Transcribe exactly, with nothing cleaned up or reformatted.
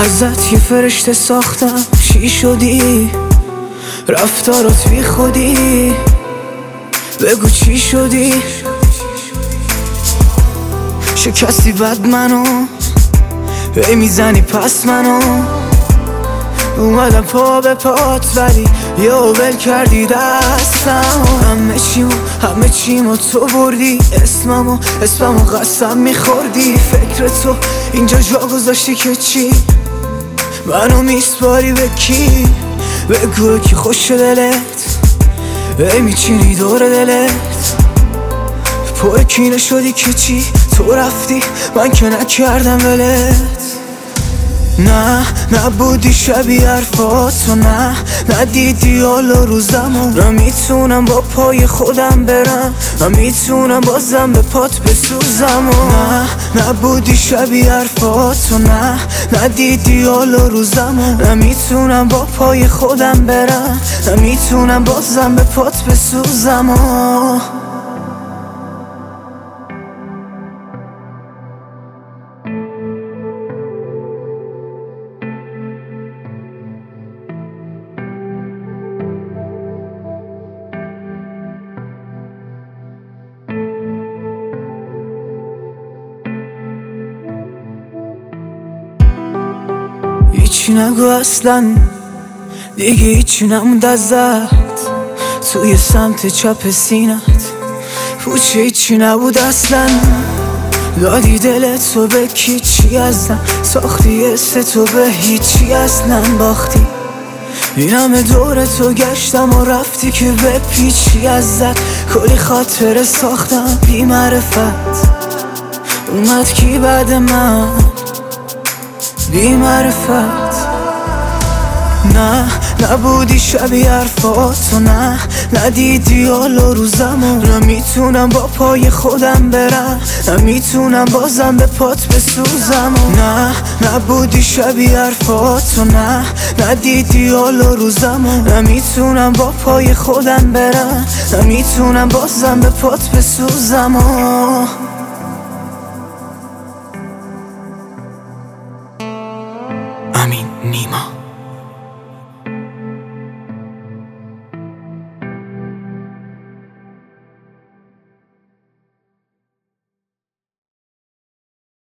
ازت یه فرشته ساختم، چی شدی؟ رفتارات بی خودی، بگو چی شدی؟ شکستی بد منو، هی میزنی پس منو. اومدم پا به پات ولی یه ول کردی دستم. همه چیمو همه چیمو تو بردی، اسممو اسممو قسم میخوردی. فکر تو اینجا جا گذاشتی که چی؟ منو میسپاری به کی؟ بگو کی خوش دلت، ای میچینی دور دلت. پر کینه شدی که چی؟ تو رفتی من که نکردم ولت. نه نبودی شبیه حرفاتو، نه ندیدی حالا روزمو. نمیتونم با پای خودم برم، نمیتونم بازم به پات بسوزم. نه نبودی شبیه حرفاتو، نه ندیدی حالا روزمو. نمیتونم با پای خودم برم، نمیتونم بازم به پات بسوزم. هیچی نگو اصلا، دیگه هیچی نموند ازت. توی سمت چپ سینت پوچه هیچی نبود اصلا. دادی دلت تو به کی چی ازم، ساختی حس تو به هیچی اصلا. باختی این همه دور تو گشتم و رفتی که به پیچی ازت. کلی خاطره ساختم بی معرفت، اومد کی بعد من بی معرفت. نه نبودی شبیه حرفاتو، نه ندیدی حالا روزمو. نمیتونم با پای خودم برم، نمیتونم بازم به پات بسوزم. نه نبودی شبیه حرفاتو، نه ندیدی حالا روزمو. نمیتونم با پای خودم برم، نمیتونم بازم به پات بسوزم. امین نیما.